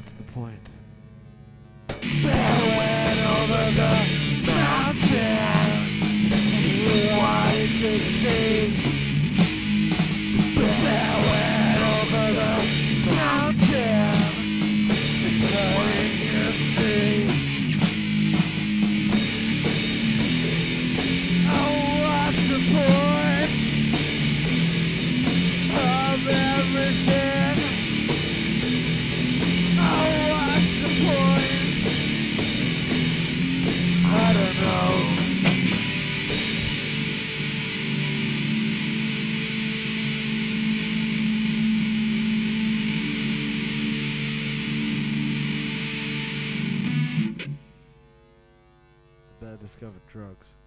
what's the point? Went over the mountain to see what it could see. Went over the mountain to see what it could see. Oh, what's the point of everything? Oh, what's the point? I don't know. The bad discovered drugs.